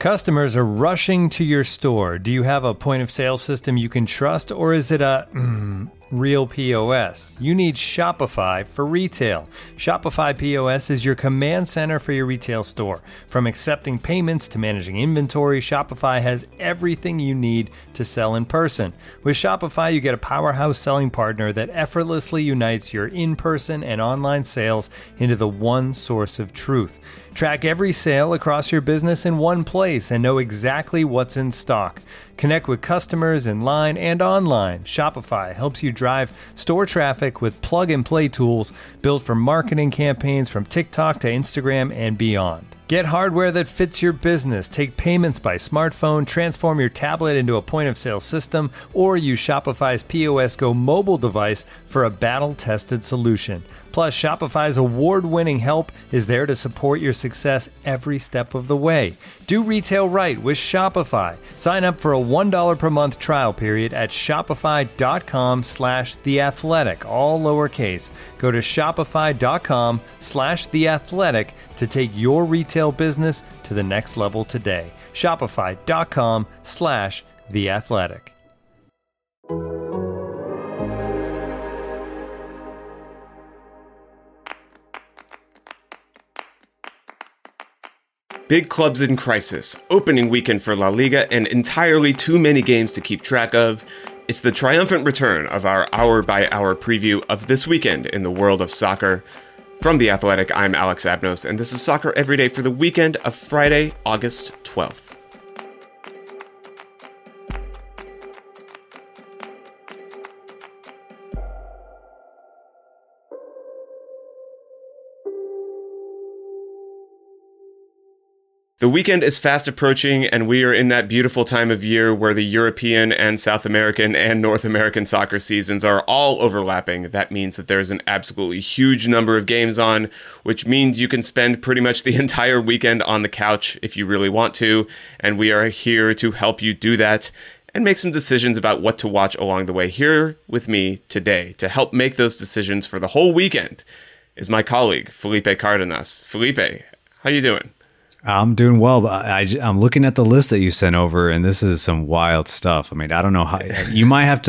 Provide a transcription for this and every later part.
Customers are rushing to your store. Do you have a point of sale system you can trust, or is it a real POS? You need Shopify for retail. Shopify POS is your command center for your retail store. From accepting payments to managing inventory, Shopify has everything you need to sell in person. With Shopify, you get a powerhouse selling partner that effortlessly unites your in-person and online sales into the one source of truth. Track every sale across your business in one place and know exactly what's in stock. Connect with customers in line and online. Shopify helps you drive store traffic with plug-and-play tools built for marketing campaigns from TikTok to Instagram and beyond. Get hardware that fits your business. Take payments by smartphone, transform your tablet into a point-of-sale system, or use Shopify's POS Go mobile device for a battle-tested solution. Plus, Shopify's award-winning help is there to support your success every step of the way. Do retail right with Shopify. Sign up for a $1 per month trial period at shopify.com/theathletic, all lowercase. Go to shopify.com/theathletic to take your retail business to the next level today. Shopify.com/theathletic. Big clubs in crisis, opening weekend for La Liga, and entirely too many games to keep track of. It's the triumphant return of our hour-by-hour preview of this weekend in the world of soccer. From The Athletic, I'm Alex Abnos, and this is Soccer Every Day for the weekend of Friday, August 12th. The weekend is fast approaching, and we are in that beautiful time of year where the European and South American and North American soccer seasons are all overlapping. That means that there's an absolutely huge number of games on, which means you can spend pretty much the entire weekend on the couch if you really want to, and we are here to help you do that and make some decisions about what to watch along the way. Here with me today to help make those decisions for the whole weekend is my colleague, Felipe Cardenas. Felipe, how you doing? I'm doing well, but I'm looking at the list that you sent over, and this is some wild stuff. I mean, I don't know how you might have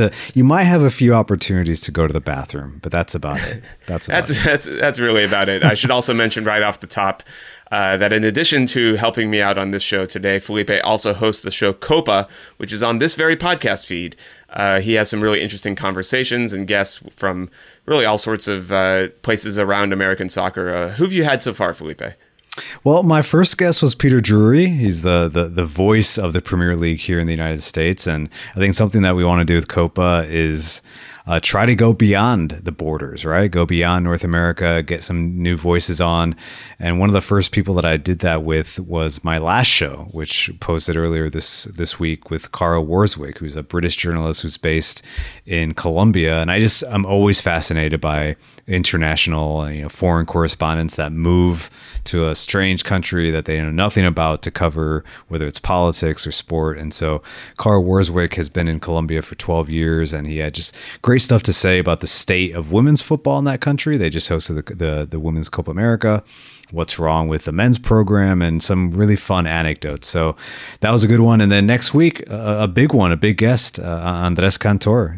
a few opportunities to go to the bathroom, but that's about it. That's really about it. I should also mention right off the top that in addition to helping me out on this show today, Felipe also hosts the show Copa, which is on this very podcast feed. He has some really interesting conversations and guests from really all sorts of places around American soccer. Who have you had so far, Felipe? Well, my first guest was Peter Drury. He's the voice of the Premier League here in the United States. And I think something that we want to do with Copa is try to go beyond the borders, right? Go beyond North America, get some new voices on. And one of the first people that I did that with was my last show, which posted earlier this week with Cara Warswick, who's a British journalist who's based in Colombia. And I'm always fascinated by international, foreign correspondents that move to a strange country that they know nothing about to cover, whether it's politics or sport. And so Cara Warswick has been in Colombia for 12 years, and he had just great stuff to say about the state of women's football in that country. They just hosted the Women's Copa America, what's wrong with the men's program, and some really fun anecdotes. So that was a good one. And then next week, a big one, a big guest, Andres Cantor,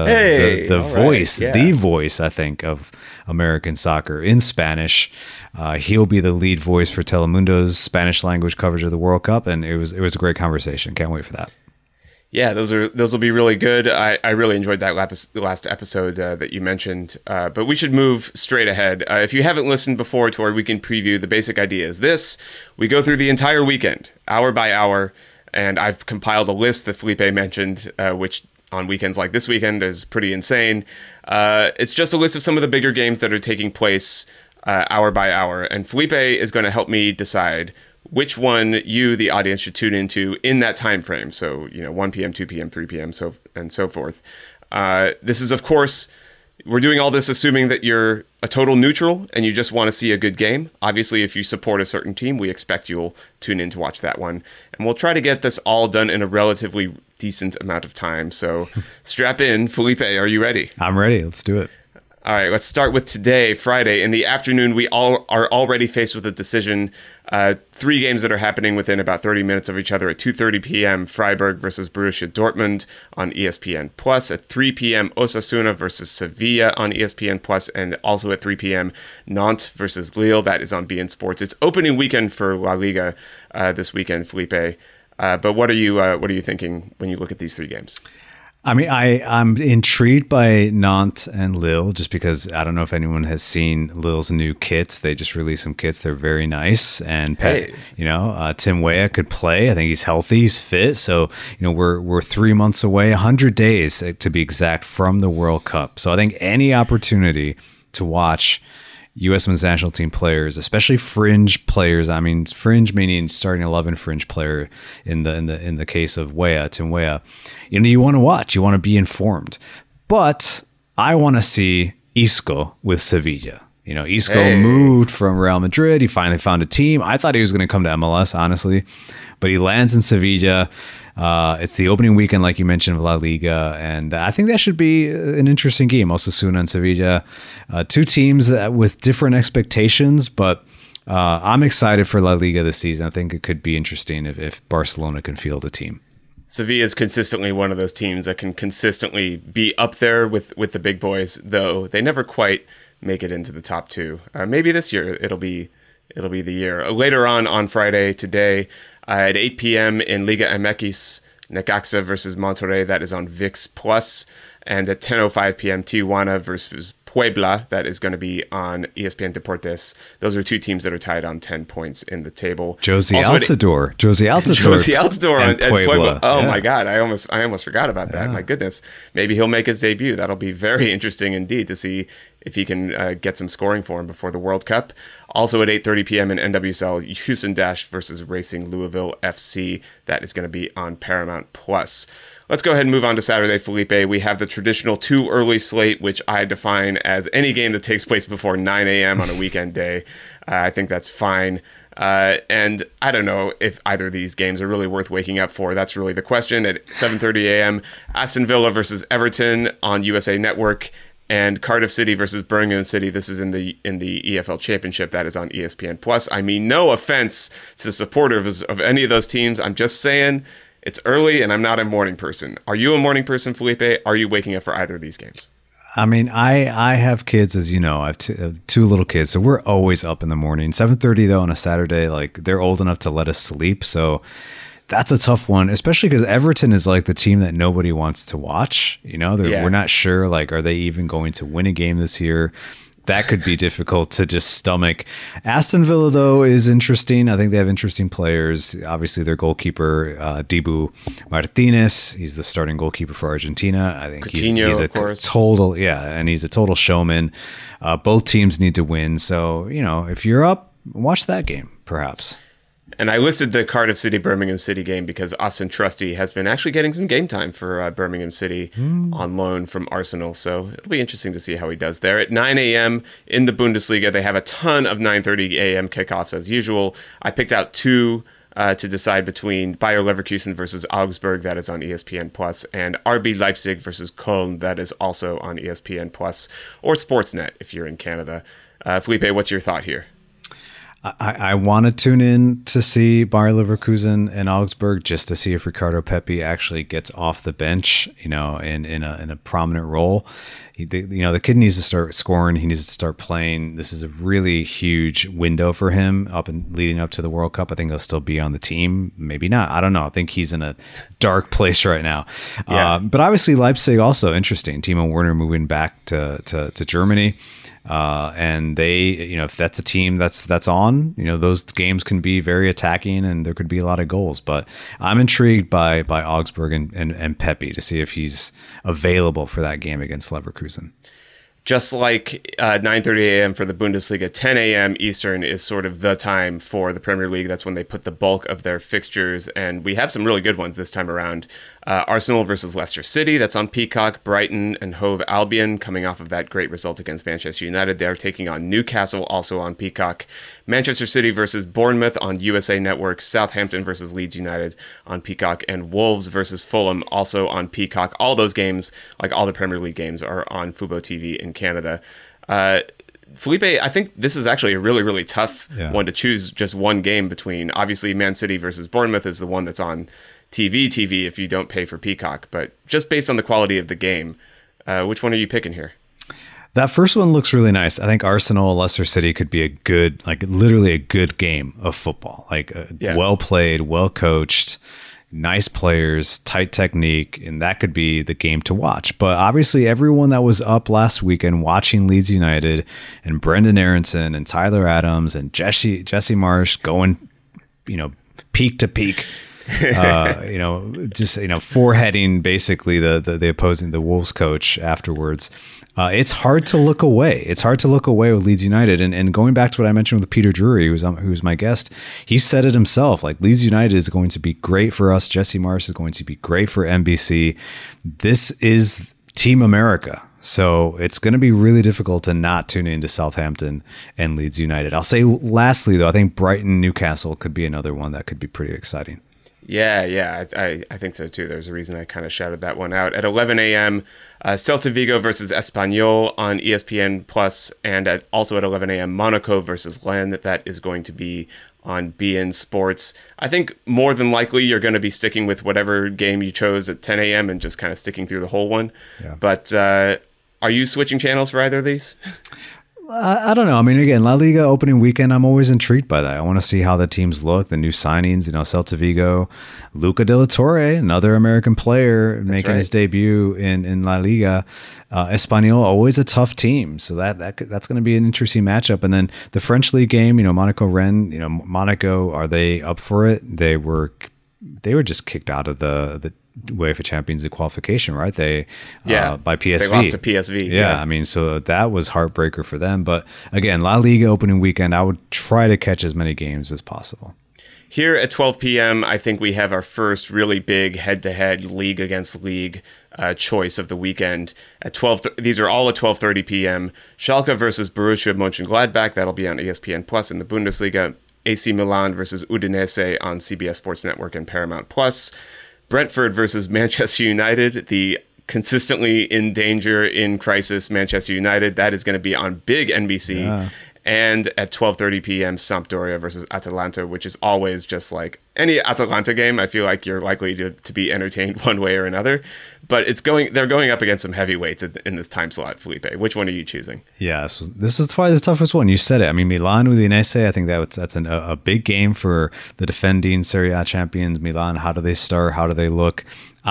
the voice, the voice, I think, of American soccer in Spanish. He'll be the lead voice for Telemundo's Spanish language coverage of the World Cup. And it was a great conversation. Can't wait for that. Yeah, those will be really good. I really enjoyed that last episode that you mentioned. But we should move straight ahead. If you haven't listened before to our weekend preview, the basic idea is this: we go through the entire weekend, hour by hour, and I've compiled a list that Felipe mentioned, which on weekends like this weekend is pretty insane. It's just a list of some of the bigger games that are taking place hour by hour, and Felipe is going to help me decide which one you, the audience, should tune into in that time frame. So, 1 p.m., 2 p.m., 3 p.m., and so forth. This is, of course, we're doing all this assuming that you're a total neutral and you just want to see a good game. Obviously, if you support a certain team, we expect you'll tune in to watch that one. And we'll try to get this all done in a relatively decent amount of time. So strap in. Felipe, are you ready? I'm ready. Let's do it. All right, let's start with today, Friday. In the afternoon, we all are already faced with a decision Three games that are happening within about 30 minutes of each other. At 2:30 p.m., Freiburg versus Borussia Dortmund on ESPN Plus. At 3 p.m., Osasuna versus Sevilla on ESPN Plus, and also at 3 p.m., Nantes versus Lille. That is on beIN Sports. It's opening weekend for La Liga this weekend, Felipe. But what are you thinking when you look at these three games? I mean, I'm intrigued by Nantes and Lille just because I don't know if anyone has seen Lille's new kits. They just released some kits. They're very nice. And, Tim Weah could play. I think he's healthy. He's fit. So, we're 3 months away, 100 days to be exact from the World Cup. So I think any opportunity to watch U.S. men's national team players, especially fringe players. I mean, fringe meaning starting 11 fringe player in the case of Weah, Tim Weah. You want to watch, you want to be informed. But I want to see Isco with Sevilla. Isco moved from Real Madrid. He finally found a team. I thought he was going to come to MLS, honestly, but he lands in Sevilla. It's the opening weekend, like you mentioned, of La Liga, and I think that should be an interesting game. Osasuna and Sevilla, two teams with different expectations, but I'm excited for La Liga this season. I think it could be interesting if Barcelona can field a team. Sevilla is consistently one of those teams that can consistently be up there with the big boys, though they never quite make it into the top two. Maybe this year it'll be the year. Later on Friday today at 8 p.m. in Liga MX, Necaxa versus Monterrey. That is on ViX Plus. And at 10:05 p.m. Tijuana versus Puebla. That is going to be on ESPN Deportes. Those are two teams that are tied on 10 points in the table. Josie Altidore at Puebla. Oh, yeah. My God. I almost forgot about that. Yeah. My goodness. Maybe he'll make his debut. That'll be very interesting indeed to see if he can get some scoring for him before the World Cup. Also at 8:30 p.m. in NWSL, Houston Dash versus Racing Louisville FC. That is going to be on Paramount Plus. Let's go ahead and move on to Saturday, Felipe. We have the traditional too early slate, which I define as any game that takes place before 9 a.m. on a weekend day. I think that's fine. And I don't know if either of these games are really worth waking up for. That's really the question. At 7:30 a.m., Aston Villa versus Everton on USA Network, and Cardiff City versus Birmingham City. This is in the EFL Championship. That is on ESPN Plus. I mean, no offense to supporters of any of those teams. I'm just saying it's early, and I'm not a morning person. Are you a morning person, Felipe? Are you waking up for either of these games? I mean, I have kids, as you know. I have two little kids, so we're always up in the morning. 7:30 though on a Saturday, like they're old enough to let us sleep, so that's a tough one, especially because Everton is like the team that nobody wants to watch. We're not sure, like, are they even going to win a game this year? That could be difficult to just stomach. Aston Villa, though, is interesting. I think they have interesting players. Obviously, their goalkeeper, Dibu Martinez, he's the starting goalkeeper for Argentina. I think Coutinho, he's a of course. and he's a total showman. Both teams need to win. So, if you're up, watch that game, perhaps. And I listed the Cardiff City-Birmingham City game because Austin Trusty has been actually getting some game time for Birmingham City on loan from Arsenal. So it'll be interesting to see how he does there. At 9 a.m. in the Bundesliga, they have a ton of 9:30 a.m. kickoffs as usual. I picked out two to decide between Bayer Leverkusen versus Augsburg. That is on ESPN Plus, and RB Leipzig versus Köln. That is also on ESPN Plus or Sportsnet if you're in Canada. Felipe, what's your thought here? I want to tune in to see Bayer Leverkusen and Augsburg just to see if Ricardo Pepi actually gets off the bench, in a prominent role. The kid needs to start scoring. He needs to start playing. This is a really huge window for him leading up to the World Cup. I think he'll still be on the team. Maybe not. I don't know. I think he's in a dark place right now. Yeah. But obviously Leipzig also interesting. Timo Werner moving back to Germany. And they, if that's a team that's on, those games can be very attacking and there could be a lot of goals. But I'm intrigued by Augsburg and Pepi to see if he's available for that game against Leverkusen. Just like 9:30 a.m. for the Bundesliga, 10 a.m. Eastern is sort of the time for the Premier League. That's when they put the bulk of their fixtures, and we have some really good ones this time around. Arsenal versus Leicester City, that's on Peacock. Brighton and Hove Albion, coming off of that great result against Manchester United. They are taking on Newcastle, also on Peacock. Manchester City versus Bournemouth on USA Network. Southampton versus Leeds United on Peacock. And Wolves versus Fulham, also on Peacock. All those games, like all the Premier League games, are on Fubo TV in Canada. Felipe, I think this is actually a really, really tough Yeah. one to choose just one game between. Obviously, Man City versus Bournemouth is the one that's on TV if you don't pay for Peacock. But just based on the quality of the game, which one are you picking here? That first one looks really nice. I think Arsenal, Leicester City could be a good, like literally a good game of football. Like well played, well coached, nice players, tight technique, and that could be the game to watch. But obviously everyone that was up last weekend watching Leeds United and Brendan Aronson and Tyler Adams and Jesse Marsh going, peak to peak. Foreheading basically the opposing the Wolves coach afterwards. It's hard to look away. It's hard to look away with Leeds United. And going back to what I mentioned with Peter Drury, who's my guest, he said it himself. Like, Leeds United is going to be great for us. Jesse Marsh is going to be great for NBC. This is Team America. So it's going to be really difficult to not tune into Southampton and Leeds United. I'll say lastly, though, I think Brighton Newcastle could be another one that could be pretty exciting. Yeah, I think so too. There's a reason I kind of shouted that one out. At 11 a.m., Celta Vigo versus Espanyol on ESPN Plus, and also at 11 a.m., Monaco versus Lens. That is going to be on beIN Sports. I think more than likely you're going to be sticking with whatever game you chose at 10 a.m. and just kind of sticking through the whole one. Yeah. But are you switching channels for either of these? I don't know. I mean, again, La Liga opening weekend, I'm always intrigued by that. I want to see how the teams look, the new signings, Celta Vigo, Luca de la Torre, another American player making his debut in La Liga. Espanyol, always a tough team. So that's going to be an interesting matchup. And then the French league game, Monaco-Rennes, Monaco, are they up for it? They were just kicked out of the UEFA Champions League qualification, right? By PSV. They lost to PSV. Yeah, I mean, so that was heartbreaker for them. But again, La Liga opening weekend, I would try to catch as many games as possible. Here at 12 p.m., I think we have our first really big head-to-head league against league choice of the weekend. At 12, these are all at 12:30 p.m. Schalke versus Borussia Mönchengladbach. That'll be on ESPN Plus in the Bundesliga. AC Milan versus Udinese on CBS Sports Network and Paramount Plus. Brentford versus Manchester United, the consistently in danger, in crisis Manchester United. That is going to be on big NBC. Yeah. And at 12:30 p.m., Sampdoria versus Atalanta, which is always just like any Atalanta game. I feel like you're likely to be entertained one way or another. But they're going up against some heavyweights in this time slot, Felipe. Which one are you choosing? Yeah, this is probably the toughest one. You said it. I mean, Milan Udinese, I think that's a big game for the defending Serie A champions. Milan, how do they start? How do they look?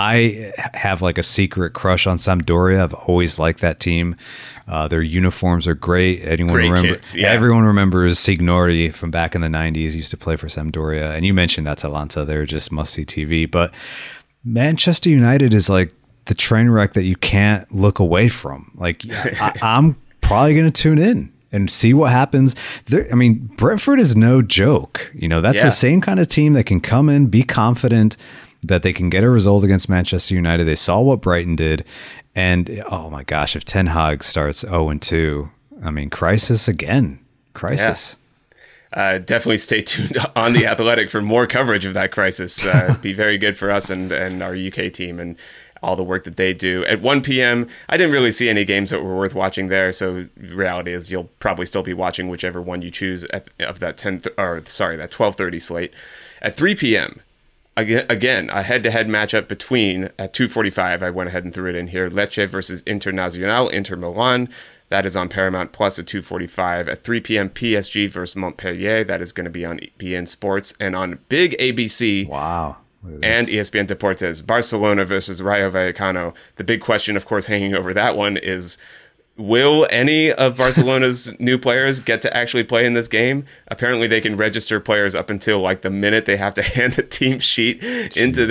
I have like a secret crush on Sampdoria. I've always liked that team. Their uniforms are great. Everyone remembers Signori from back in the 90s. He used to play for Sampdoria. And you mentioned Atalanta. They're just must-see TV. But Manchester United is like the train wreck that you can't look away from. Like, I'm probably going to tune in and see what happens. Brentford is no joke. That's the same kind of team that can come in, be confident that they can get a result against Manchester United. They saw what Brighton did. And, oh my gosh, if Ten Hag starts 0-2, crisis again. Crisis. Yeah. Definitely stay tuned on The Athletic for more coverage of that crisis. Be very good for us and our UK team and all the work that they do. At 1 p.m., I didn't really see any games that were worth watching there. So the reality is you'll probably still be watching whichever one you choose of that 12:30 slate. At 3 p.m., Again, a head-to-head matchup between, at 2:45, I went ahead and threw it in here, Lecce versus Internazionale, Inter Milan. That is on Paramount Plus at 2:45. At 3 p.m., PSG versus Montpellier. That is going to be on beIN Sports. And on big ABC and ESPN Deportes, Barcelona versus Rayo Vallecano. The big question, of course, hanging over that one is, will any of Barcelona's new players get to actually play in this game? Apparently, they can register players up until like the minute they have to hand the team sheet into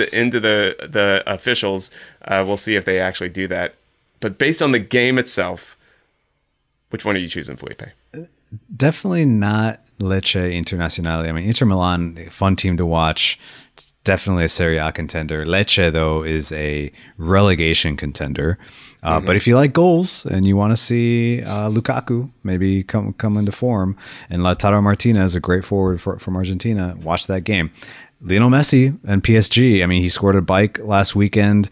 the officials. We'll see if they actually do that. But based on the game itself, which one are you choosing, Felipe? Definitely not Lecce Internazionale. Inter Milan, fun team to watch. It's definitely a Serie A contender. Lecce, though, is a relegation contender. But if you like goals and you want to see Lukaku maybe come into form, and Lautaro Martinez, a great forward from Argentina, watch that game. Lionel Messi and PSG. I mean, he scored a bike last weekend.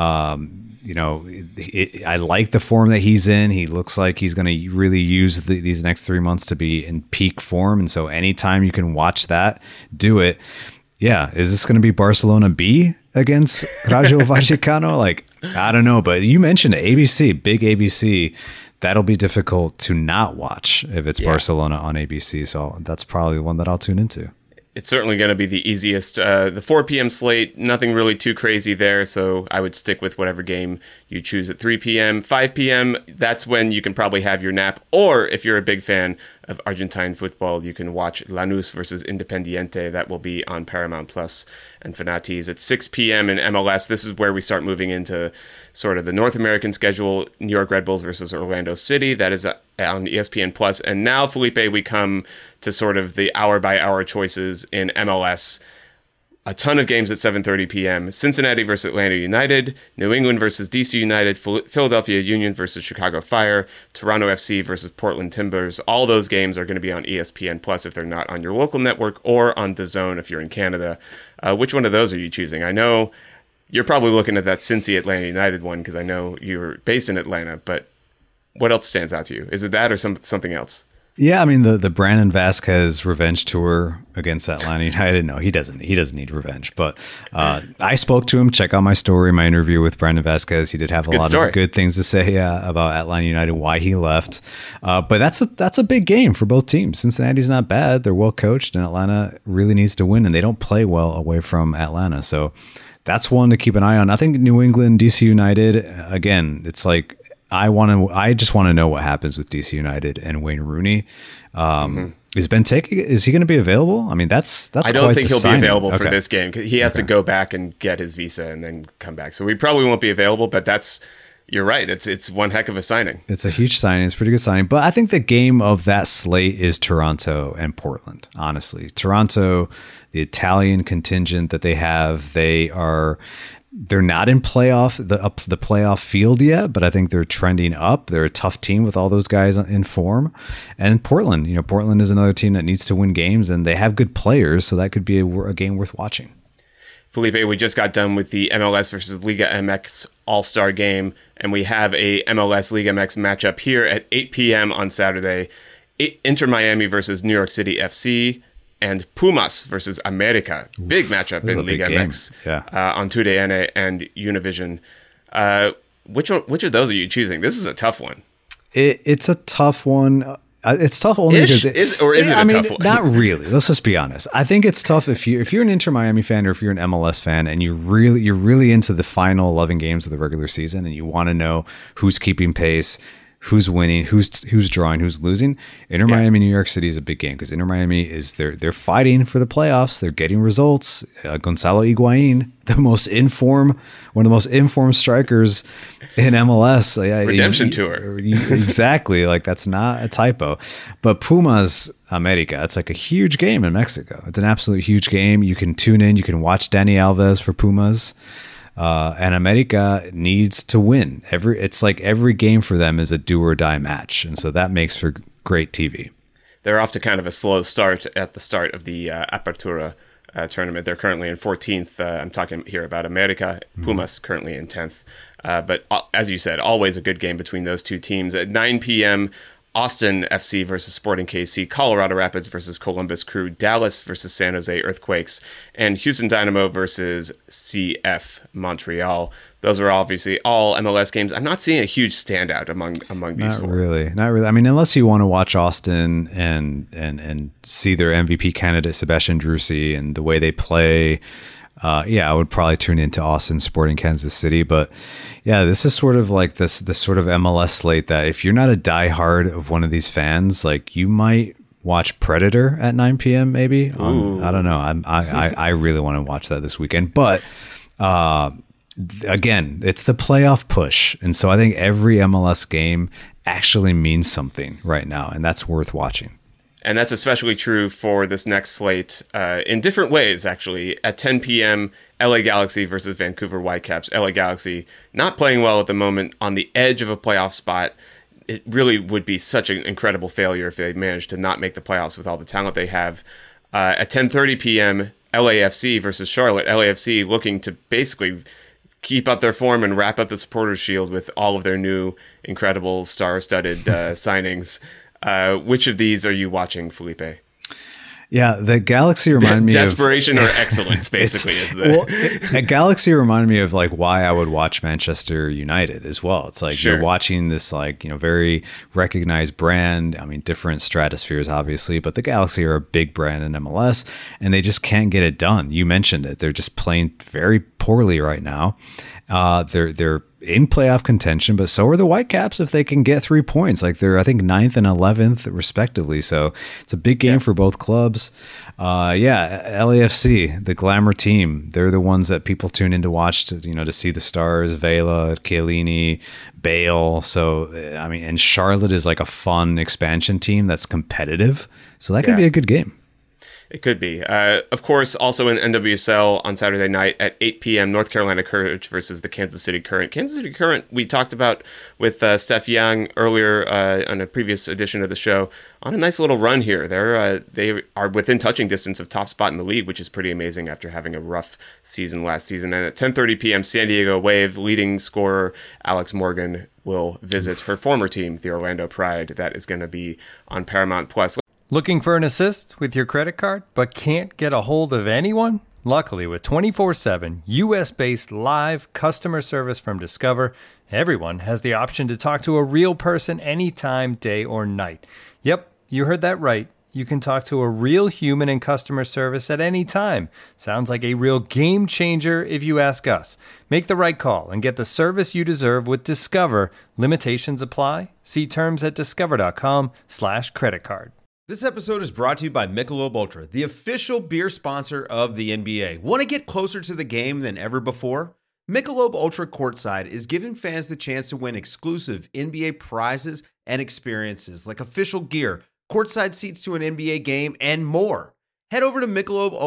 I like the form that he's in. He looks like he's going to really use these next 3 months to be in peak form. And so anytime you can watch that, do it. Yeah. Is this going to be Barcelona B against Rayo Vallecano? Like, I don't know. But you mentioned ABC, big ABC. That'll be difficult to not watch if it's Barcelona on ABC. So that's probably the one that I'll tune into. It's certainly going to be the easiest. The 4 p.m. slate, nothing really too crazy there, so I would stick with whatever game you choose at 3 p.m. 5 p.m., that's when you can probably have your nap. Or if you're a big fan of Argentine football, you can watch Lanús versus Independiente. That will be on Paramount Plus and Fanatiz at 6 p.m. in MLS. This is where we start moving into sort of the North American schedule. New York Red Bulls versus Orlando City. That is on ESPN Plus. And now, Felipe, we come to sort of the hour-by-hour choices in MLS. A ton of games at 7:30 p.m. Cincinnati versus Atlanta United, New England versus DC United, Philadelphia Union versus Chicago Fire, Toronto FC versus Portland Timbers. All those games are going to be on ESPN Plus if they're not on your local network, or on DAZN if you're in Canada. Which one of those are you choosing? I know you're probably looking at that Cincy Atlanta United one because I know you're based in Atlanta, but what else stands out to you? Is it that or something else? Yeah, I mean the Brandon Vasquez revenge tour against Atlanta United. No, he doesn't need revenge. But I spoke to him. Check out my story, my interview with Brandon Vasquez. He did have a lot of good things to say about Atlanta United, why he left. But that's a big game for both teams. Cincinnati's not bad; they're well coached, and Atlanta really needs to win, and they don't play well away from Atlanta. So that's one to keep an eye on. I think New England, DC United. Again, it's like. I just want to know what happens with DC United and Wayne Rooney. Is he going to be available? I mean, that's. I don't think he'll be available for this game because he has to go back and get his visa and then come back. So we probably won't be available. But you're right. It's one heck of a signing. It's a huge signing. It's a pretty good signing. But I think the game of that slate is Toronto and Portland. Honestly, Toronto, the Italian contingent that they have, they're not in the playoff field yet, but I think they're trending up. They're a tough team with all those guys in form. And Portland, Portland is another team that needs to win games, and they have good players, so that could be a game worth watching. Felipe, we just got done with the MLS versus Liga MX All-Star game, and we have a MLS Liga MX matchup here at 8 p.m. on Saturday. Inter Miami versus New York City FC. And Pumas versus America. Big matchup in Liga MX on TUDN and Univision. Which of those are you choosing? This is a tough one. It's a tough one. It's tough only because is it a tough one? Not really. Let's just be honest. I think it's tough if you're an Inter Miami fan or if you're an MLS fan and you're really into the final 11 games of the regular season and you want to know who's keeping pace, who's winning, who's drawing, who's losing. Inter Miami, New York City is a big game because Inter Miami they're fighting for the playoffs. They're getting results. Gonzalo Higuain, one of the most informed strikers in MLS. Redemption tour. Exactly. Like that's not a typo. But Pumas America, it's like a huge game in Mexico. It's an absolute huge game. You can tune in. You can watch Dani Alves for Pumas. And America needs to win. It's like every game for them is a do or die match. And so that makes for great TV. They're off to kind of a slow start at the start of the Apertura tournament. They're currently in 14th. I'm talking here about America. Pumas currently in 10th. But as you said, always a good game between those two teams. At 9 p.m., Austin FC versus Sporting KC, Colorado Rapids versus Columbus Crew, Dallas versus San Jose Earthquakes, and Houston Dynamo versus CF Montreal. Those are obviously all MLS games. I'm not seeing a huge standout among these four. Not really. I mean, unless you want to watch Austin and see their MVP candidate Sebastian Drusi and the way they play. I would probably tune into Austin, Sporting Kansas City. But yeah, this is sort of like this sort of MLS slate that if you're not a diehard of one of these fans, like you might watch Predator at 9 p.m. maybe. I don't know. I really want to watch that this weekend. But again, it's the playoff push. And so I think every MLS game actually means something right now. And that's worth watching. And that's especially true for this next slate in different ways, actually. At 10 p.m., LA Galaxy versus Vancouver Whitecaps. LA Galaxy not playing well at the moment, on the edge of a playoff spot. It really would be such an incredible failure if they managed to not make the playoffs with all the talent they have. At 10:30 p.m., LAFC versus Charlotte. LAFC looking to basically keep up their form and wrap up the Supporters Shield with all of their new incredible star-studded signings. Which of these are you watching, Felipe? Yeah, the Galaxy remind me desperation or excellence, basically. The Galaxy remind me of like why I would watch Manchester United as well. It's like you're watching this like, very recognized brand. I mean, different stratospheres, obviously, but the Galaxy are a big brand in MLS, and they just can't get it done. You mentioned it; they're just playing very poorly right now. They're in playoff contention, but so are the Whitecaps if they can get 3 points. Like they're, I think, 9th and 11th respectively. So it's a big game for both clubs. LAFC, the glamour team, they're the ones that people tune in to watch to see the stars, Vela, Chiellini, Bale. So, I mean, and Charlotte is like a fun expansion team that's competitive. So that could be a good game. It could be. Of course, also in NWSL on Saturday night at 8 p.m., North Carolina Courage versus the Kansas City Current. Kansas City Current, we talked about with Steph Young earlier on a previous edition of the show, on a nice little run here. They are within touching distance of top spot in the league, which is pretty amazing after having a rough season last season. And at 10:30 p.m., San Diego Wave leading scorer Alex Morgan will visit her former team, the Orlando Pride. That is going to be on Paramount Plus. Looking for an assist with your credit card, but can't get a hold of anyone? Luckily, with 24/7 US-based live customer service from Discover, everyone has the option to talk to a real person anytime, day or night. Yep, you heard that right. You can talk to a real human in customer service at any time. Sounds like a real game changer if you ask us. Make the right call and get the service you deserve with Discover. Limitations apply. See terms at discover.com/creditcard. This episode is brought to you by Michelob Ultra, the official beer sponsor of the NBA. Want to get closer to the game than ever before? Michelob Ultra Courtside is giving fans the chance to win exclusive NBA prizes and experiences like official gear, courtside seats to an NBA game, and more. Head over to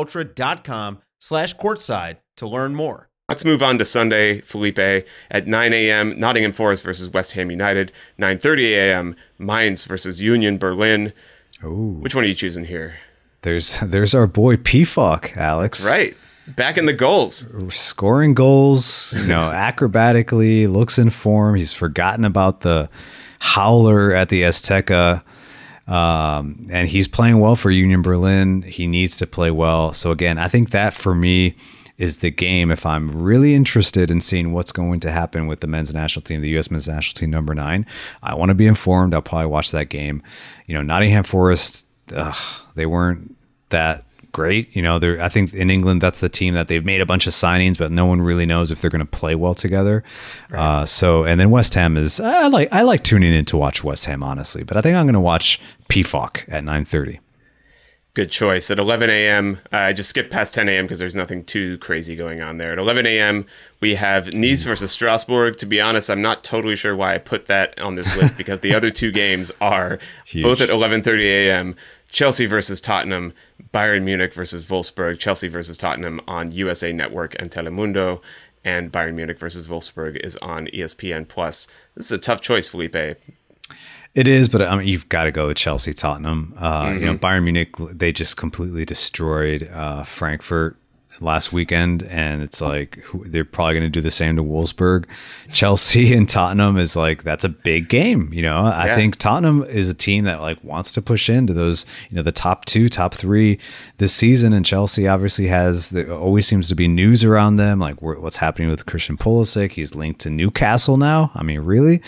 MichelobUltra.com/courtside to learn more. Let's move on to Sunday, Felipe. At 9 a.m., Nottingham Forest versus West Ham United. 9:30 a.m., Mainz versus Union Berlin. Ooh. Which one are you choosing here? There's our boy Pefok, Alex. Right. Back in the goals. Scoring goals, acrobatically, looks in form. He's forgotten about the howler at the Azteca. And he's playing well for Union Berlin. He needs to play well. So again, I think that for me is the game. If I'm really interested in seeing what's going to happen with the men's national team, the U.S. men's national team number 9, I want to be informed. I'll probably watch that game. Nottingham Forest, they weren't that great. I think in England, that's the team that they've made a bunch of signings, but no one really knows if they're going to play well together. Right. And then West Ham is, I like tuning in to watch West Ham, honestly, but I think I'm going to watch Pefok at 9:30. Good choice. At 11 a.m., I just skipped past 10 a.m. because there's nothing too crazy going on there. At 11 a.m., we have Nice versus Strasbourg. To be honest, I'm not totally sure why I put that on this list because the other two games are both at 11:30 a.m. Chelsea versus Tottenham, Bayern Munich versus Wolfsburg, Chelsea versus Tottenham on USA Network and Telemundo, and Bayern Munich versus Wolfsburg is on ESPN+. This is a tough choice, Felipe. It is, but you've got to go with Chelsea, Tottenham. Bayern Munich, they just completely destroyed Frankfurt last weekend, and it's like they're probably going to do the same to Wolfsburg. Chelsea and Tottenham is like, that's a big game. I think Tottenham is a team that like wants to push into those, the top 2, top 3 this season, and Chelsea obviously there always seems to be news around them, like what's happening with Christian Pulisic. He's linked to Newcastle now. I mean, really?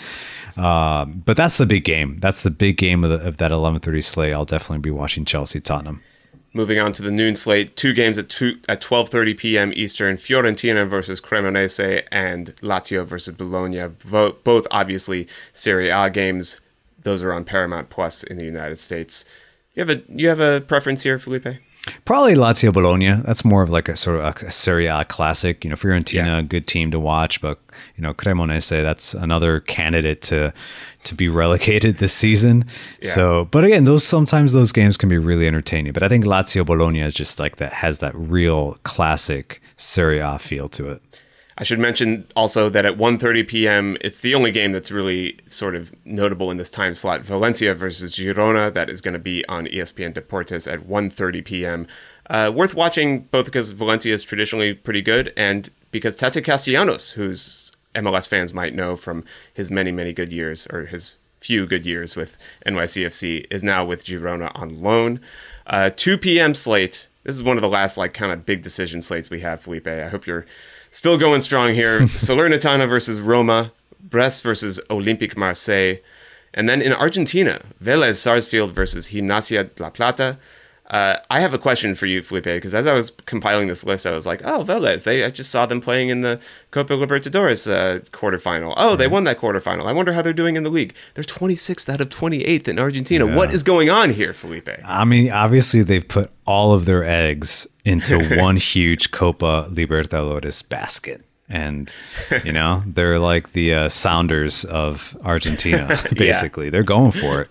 But that's the big game. That's the big game of that 11:30 slate. I'll definitely be watching Chelsea, Tottenham. Moving on to the noon slate, 2 games at 12:30 p.m. Eastern, Fiorentina versus Cremonese and Lazio versus Bologna. Both obviously Serie A games. Those are on Paramount Plus in the United States. You have a preference here, Felipe? Probably Lazio Bologna. That's more of like a sort of a Serie A classic. Fiorentina, a good team to watch, but Cremonese, that's another candidate to be relegated this season. Yeah. So, but again, sometimes those games can be really entertaining. But I think Lazio Bologna is just like that, has that real classic Serie A feel to it. I should mention also that at 1:30 p.m., it's the only game that's really sort of notable in this time slot. Valencia versus Girona, that is going to be on ESPN Deportes at 1:30 p.m. Worth watching both because Valencia is traditionally pretty good and because Tata Castellanos, whose MLS fans might know from his many, many good years, or his few good years with NYCFC, is now with Girona on loan. 2 p.m. slate. This is one of the last kind of big decision slates we have, Felipe. I hope you're still going strong here. Salernitana versus Roma, Brest versus Olympique Marseille, and then in Argentina, Vélez Sarsfield versus Gimnasia La Plata. I have a question for you, Felipe, because as I was compiling this list, I was like, oh, Vélez, I just saw them playing in the Copa Libertadores quarterfinal. Oh, they won that quarterfinal. I wonder how they're doing in the league. They're 26th out of 28th in Argentina. Yeah. What is going on here, Felipe? I mean, obviously, they've put all of their eggs into one huge Copa Libertadores basket. And, they're like the Sounders of Argentina, basically. Yeah. They're going for it.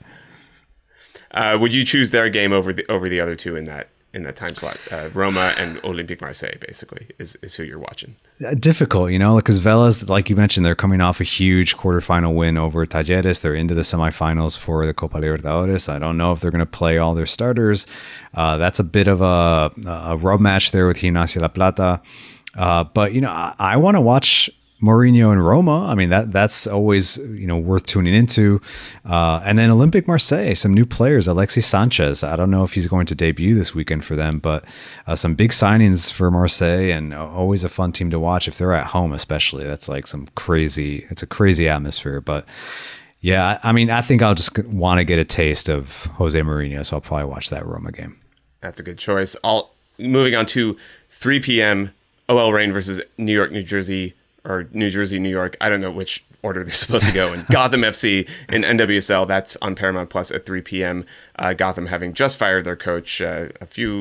Would you choose their game over the other two in that time slot? Roma and Olympique Marseille, basically, is who you're watching. Difficult, because Vélez, like you mentioned, they're coming off a huge quarterfinal win over Talleres. They're into the semifinals for the Copa Libertadores. I don't know if they're going to play all their starters. That's a bit of a rub match there with Gimnasia La Plata. But I want to watch Mourinho and Roma. I mean, that's always, worth tuning into. And then Olympique Marseille, some new players. Alexis Sanchez. I don't know if he's going to debut this weekend for them, but some big signings for Marseille, and always a fun team to watch if they're at home, especially. That's like it's a crazy atmosphere. But yeah, I mean, I think I'll just want to get a taste of Jose Mourinho, so I'll probably watch that Roma game. That's a good choice. Moving on to 3 p.m., OL Reign versus New York, New Jersey, or New Jersey, New York. I don't know which order they're supposed to go in. Gotham FC in NWSL. That's on Paramount Plus at 3 p.m. Gotham having just fired their coach an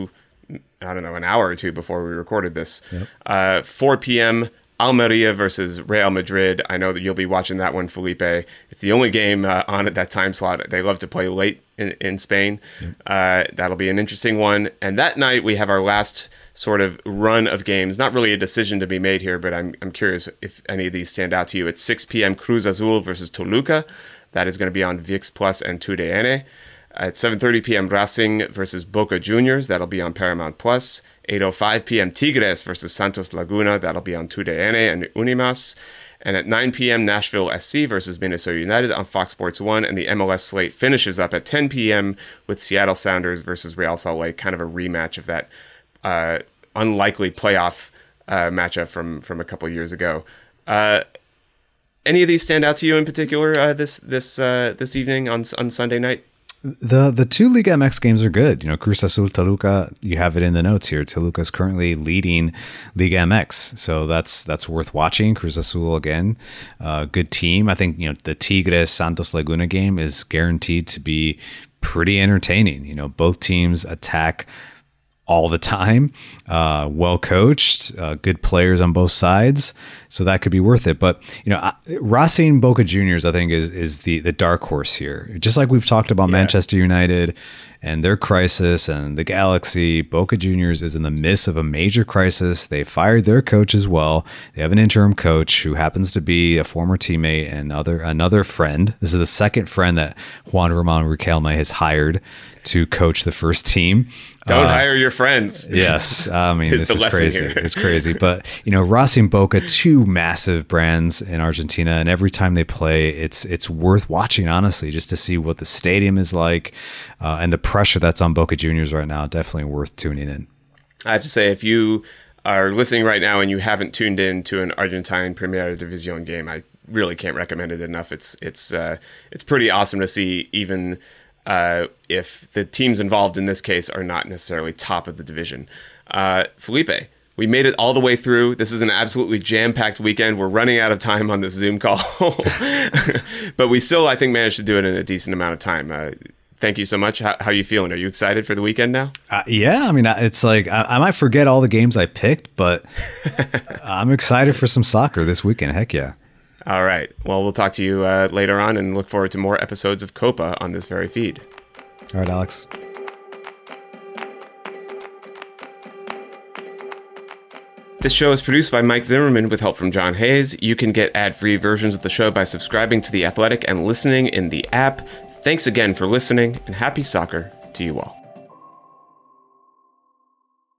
hour or two before we recorded this. Yep. 4 p.m. Almeria versus Real Madrid. I know that you'll be watching that one, Felipe. It's the only game on at that time slot. They love to play late in Spain. Yep. That'll be an interesting one. And that night we have our last sort of run of games. Not really a decision to be made here, but I'm curious if any of these stand out to you. It's 6 p.m. Cruz Azul versus Toluca. That is going to be on VIX Plus and TUDN. At 7:30 p.m. Racing versus Boca Juniors. That'll be on Paramount Plus. 8:05 p.m. Tigres versus Santos Laguna. That'll be on TUDN and Unimas. And at 9 p.m. Nashville SC versus Minnesota United on Fox Sports 1. And the MLS slate finishes up at 10 p.m. with Seattle Sounders versus Real Salt Lake. Kind of a rematch of that unlikely playoff matchup from a couple of years ago. Any of these stand out to you in particular this evening on Sunday night? The two Liga MX games are good. Cruz Azul, Toluca, you have it in the notes here. Toluca is currently leading Liga MX, so that's worth watching. Cruz Azul, again, good team. I think, the Tigres Santos Laguna game is guaranteed to be pretty entertaining. Both teams attack all the time, well coached, good players on both sides, so that could be worth it. But Racing Boca Juniors, I think, is the dark horse here. Just like we've talked about Manchester United and their crisis and the Galaxy, Boca Juniors is in the midst of a major crisis. They fired their coach as well. They have an interim coach who happens to be a former teammate and another friend. This is the second friend that Juan Ramon Riquelme has hired to coach the first team. Don't hire your friends. Yes. I mean, this is crazy. It's crazy. But, Racing Boca, two massive brands in Argentina, and every time they play, it's worth watching, honestly, just to see what the stadium is like and the pressure that's on Boca Juniors right now. Definitely worth tuning in. I have to say, if you are listening right now and you haven't tuned in to an Argentine Primera División game, I really can't recommend it enough. It's pretty awesome to see, even if the teams involved in this case are not necessarily top of the division. Felipe, we made it all the way through. This is an absolutely jam-packed weekend. We're running out of time on this Zoom call, but we still, I think, managed to do it in a decent amount of time. Thank you so much. How are you feeling? Are you excited for the weekend now? Yeah, I mean, it's like I might forget all the games I picked, but I'm excited for some soccer this weekend. Heck yeah. All right. Well, we'll talk to you later on and look forward to more episodes of Copa on this very feed. All right, Alex. This show is produced by Mike Zimmerman with help from John Hayes. You can get ad-free versions of the show by subscribing to The Athletic and listening in the app. Thanks again for listening, and happy soccer to you all.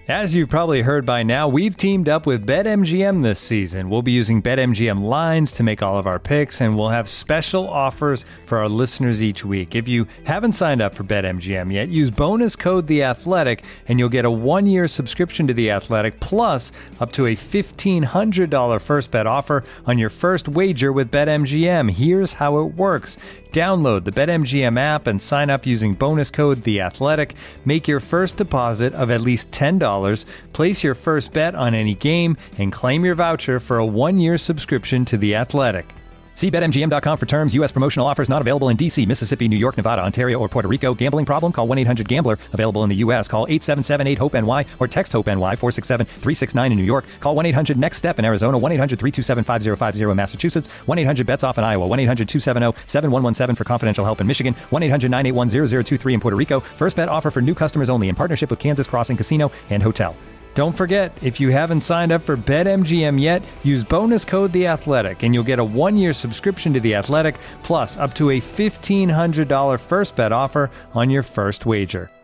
As you've probably heard by now, we've teamed up with BetMGM this season. We'll be using BetMGM lines to make all of our picks, and we'll have special offers for our listeners each week. If you haven't signed up for BetMGM yet, use bonus code The Athletic, and you'll get a 1-year subscription to The Athletic, plus up to a $1,500 first bet offer on your first wager with BetMGM. Here's how it works. Download the BetMGM app and sign up using bonus code The Athletic. Make your first deposit of at least $10. Place your first bet on any game and claim your voucher for a 1-year subscription to The Athletic. See BetMGM.com for terms. U.S. promotional offers not available in D.C., Mississippi, New York, Nevada, Ontario, or Puerto Rico. Gambling problem? Call 1-800-GAMBLER. Available in the U.S. Call 877-8-HOPE-NY or text HOPE-NY 467-369 in New York. Call 1-800-NEXT-STEP in Arizona. 1-800-327-5050 in Massachusetts. 1-800-BETS-OFF in Iowa. 1-800-270-7117 for confidential help in Michigan. 1-800-981-0023 in Puerto Rico. First bet offer for new customers only in partnership with Kansas Crossing Casino and Hotel. Don't forget, if you haven't signed up for BetMGM yet, use bonus code The Athletic, and you'll get a 1-year subscription to The Athletic, plus up to a $1,500 first bet offer on your first wager.